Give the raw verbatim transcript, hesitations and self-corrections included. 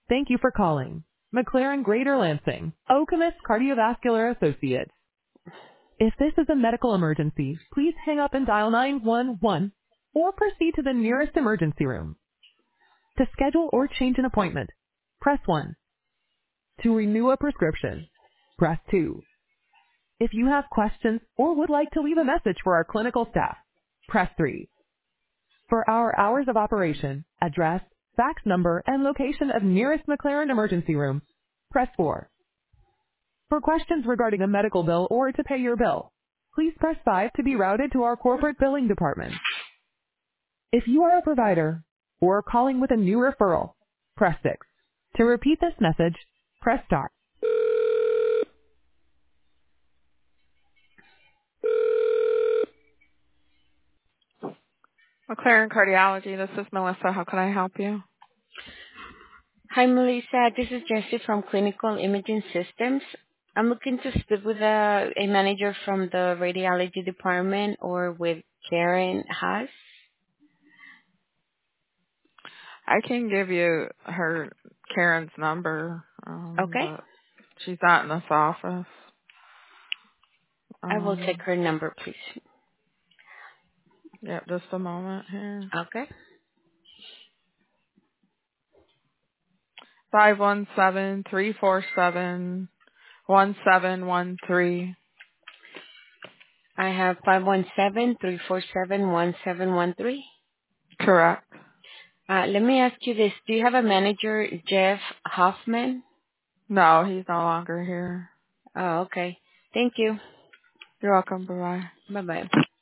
Thank you for calling McLaren Greater Lansing, Okemos Cardiovascular Associates. If this is a medical emergency, please hang up and dial nine one one or proceed to the nearest emergency room. To schedule or change an appointment, press one. To renew a prescription, press two. If you have questions or would like to leave a message for our clinical staff, press three. For our hours of operation, address, fax number, and location of nearest McLaren emergency room, press four. For questions regarding a medical bill or to pay your bill, please press five to be routed to our corporate billing department. If you are a provider or calling with a new referral, press six. To repeat this message, press star. McLaren Cardiology, this is Melissa. How can I help you? Hi, Melissa. This is Jessie from Clinical Imaging Systems. I'm looking to speak with a, a manager from the radiology department or with Karen Haas. I can give you her Karen's number, um, Okay. but she's not in this office. I will Um, take her number, please. yeah, just a moment here. Okay. Five one seven three four seven one seven one three. I have five one seven, three four seven, one seven one three. Correct. Uh, let me ask you this. Do you have a manager, Jeff Hoffman? No, he's no longer here. Oh, okay. Thank you. You're welcome. Bye bye. Bye-bye.